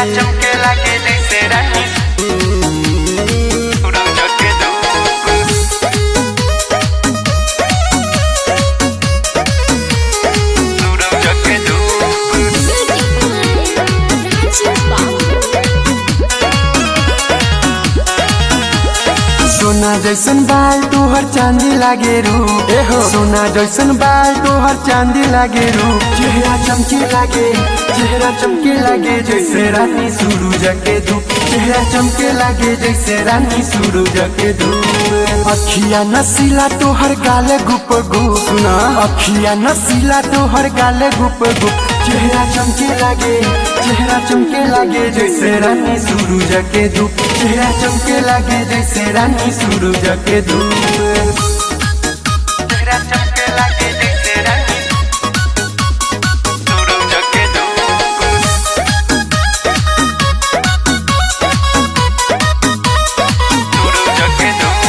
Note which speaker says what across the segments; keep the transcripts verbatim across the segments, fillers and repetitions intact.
Speaker 1: चमके लागे जैसे रानी सूरज के धूप सूरज के धूप।
Speaker 2: सोना जैसन बाल तोहर चांदी लागे रू एहो सोना जैसन बाल तोहर चांदी लागे रू चेहरा चमके लागे चेहरा चमके लागे जैसे रानी सूरज के धूप चेहरा चमके लागे जैसे रानी सूरज के धूप। अखिया नसीला तोहर गाले गुप गुप सुना अखिया नसीला तोहर गाले गुप गुप चेहरा चमके लागे चेहरा चमके लागे जैसे रानी सूरज के धूप चेहरा चमके लागे जैसे रानी सूरज के धूप।
Speaker 1: चेहरा चमके लागे जैसे रानी सूरज के धूप सूरज के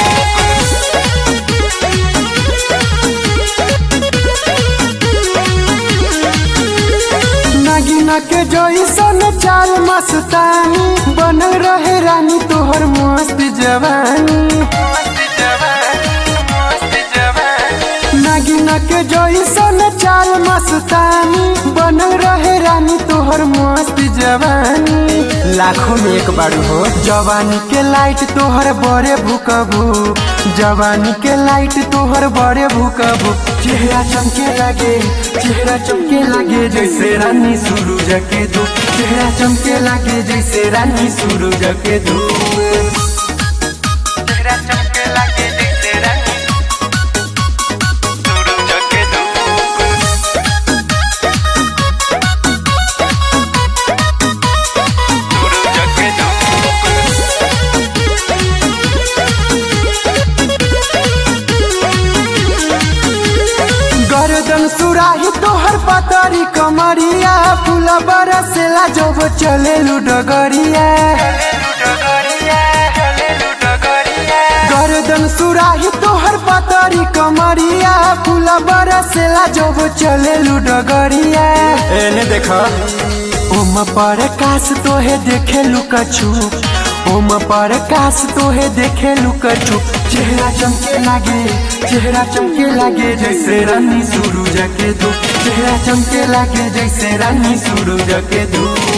Speaker 2: नागिना के जैसन चाल मस्तानी बनल रहे रानी तोहर मस्त जवानी
Speaker 1: मस्त जवानी मस्त जवानी
Speaker 2: नागिना के जैसन चाल मस्तानी बनल रहे रानी तोहर मस्त जवानी लाखों में एक बार हो जवानी के लाइट तोहर बड़े भूकबू जवानी के लाइट तोहर बड़े भूकबू चेहरा चमके लागे चेहरा चमके लागे जैसे रानी सूरज के धूप चेहरा चमके लागे जैसे रानी सूरज के धूप।
Speaker 1: चेहरा चमके लागे जैसे रानी सूरज के धूप सूरज के
Speaker 2: गर्दन सुराही तोहर पतरी कमरिया फूल बरसेला जब चले डगरिया
Speaker 1: हलेलू डगरिया हलेलू डगरिया
Speaker 2: गर्दन सुराही तोहर पतरी कमरिया फूल बरसेला जब चले डगरिया एने देखा ओम पर काश तोहे देखे लुकछू ओम पर काश तोहे देखे लुकछू चेहरा चमके लागे चेहरा चमके लागे जैसे रानी सूरज के धूप चेहरा चमके लागे जैसे रानी सूरज के धूप।